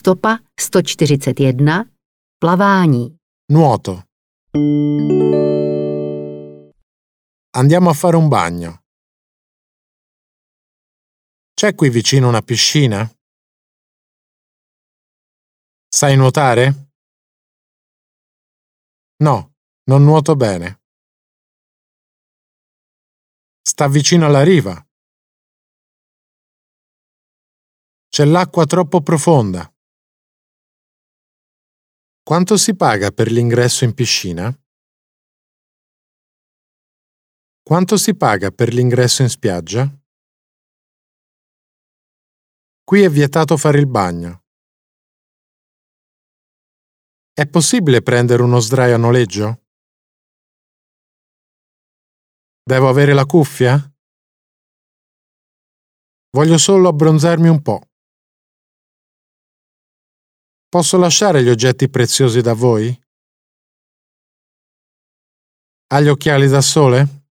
Stopa 141. Plavání. Nuoto. Andiamo a fare un bagno. C'è qui vicino una piscina? Sai nuotare? No, non nuoto bene. Sta vicino alla riva. C'è l'acqua troppo profonda. Quanto si paga per l'ingresso in piscina? Quanto si paga per l'ingresso in spiaggia? Qui è vietato fare il bagno. È possibile prendere uno sdraio a noleggio? Devo avere la cuffia? Voglio solo abbronzarmi un po'. Posso lasciare gli oggetti preziosi da voi? Ha gli occhiali da sole?